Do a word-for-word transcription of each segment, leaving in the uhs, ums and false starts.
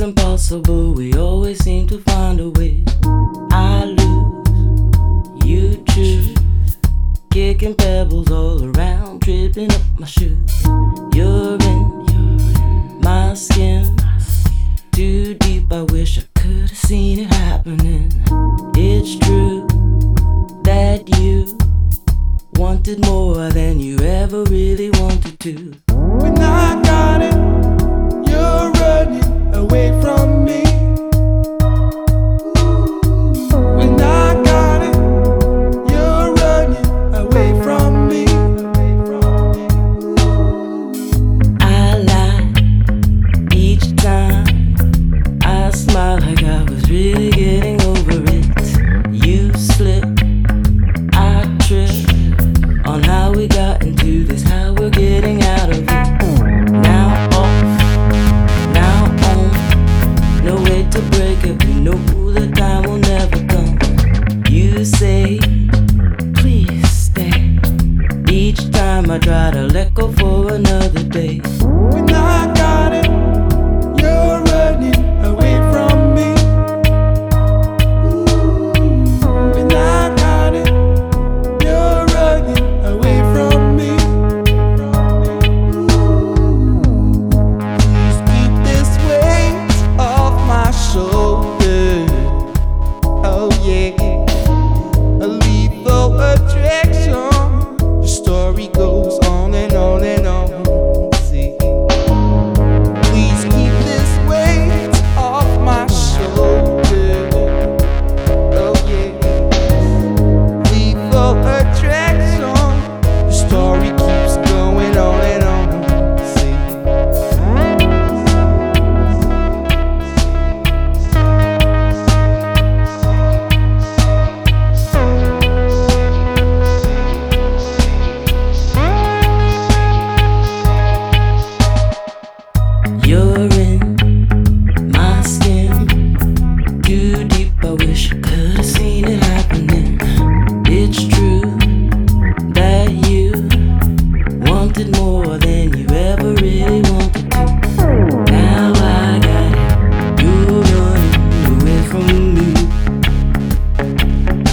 impossible, we always seem to find a way. I lose, you choose, kicking pebbles all around, tripping up my shoes. You're in my skin, too deep, I wish I could have seen it happening. It's true that you wanted more than you ever really wanted to. When I got it, you're running away from me. When I got it, you're running away from me. I lie each time, I smile like I was really getting over it. You slip, I trip on how we got into this, how we're getting out of it. Now off, now on, no way to break it, we know the time will never come. You say, please stay, each time I try to let go for another day. When I got it, you're running away from me. When I got it, you're running away from me. Please keep this weight off my shoulder. Oh yeah, a lethal attraction. Your story goes on and on and on. See, please keep this weight off my shoulder. Oh yeah, lethal attraction. Your story keeps going on and on. See. You're in my skin, too deep, I wish I could have seen it happening. It's true that you wanted more than you ever really wanted to. Now I got it, you're running away from me.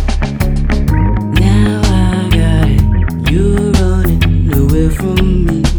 Now I got it, you're running away from me.